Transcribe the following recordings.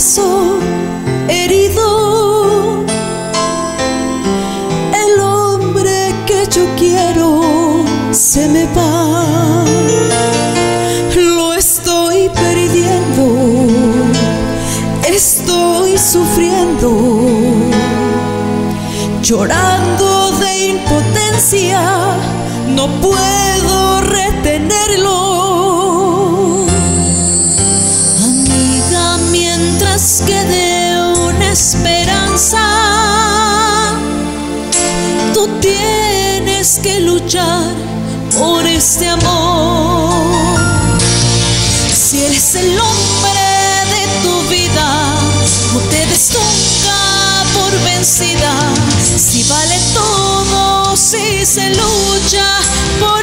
corazón herido. El hombre que yo quiero se me va. Lo estoy perdiendo, estoy sufriendo, llorando de impotencia, no puedo retenerlo. Amiga, mientras quede una esperanza, tú tienes que luchar por este amor. Si eres el hombre de tu vida, no te des nunca por vencida. Si vale todo, si se lucha por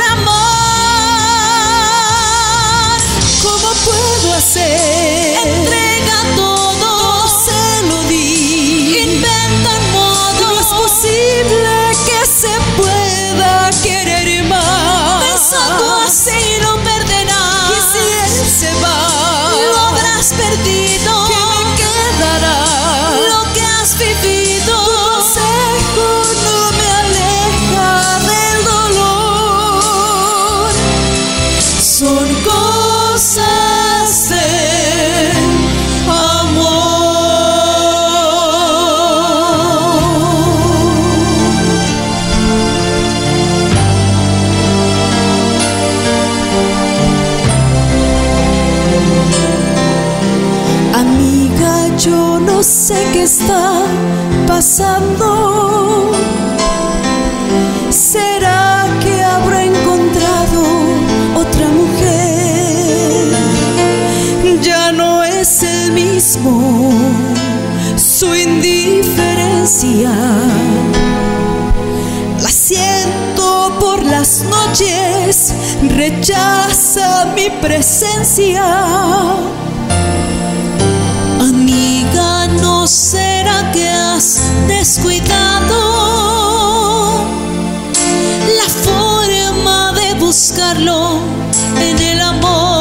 amar, ¿cómo puedo hacer? Entrega todo, se lo di. Inventa un modo, no es posible que se pueda querer más. Pensando así lo perderás. Y si él se va, lo habrás perdido. ¿Qué me quedará? Lo que has vivido. Tu consejo no me aleja del dolor. Son cosas del Amiga, yo no sé qué está pasando. ¿Será que habrá encontrado otra mujer? Ya no es el mismo su indiferencia. La siento por las noches, rechaza mi presencia. Amiga, ¿no será que has descuidado la forma de buscarlo en el amor?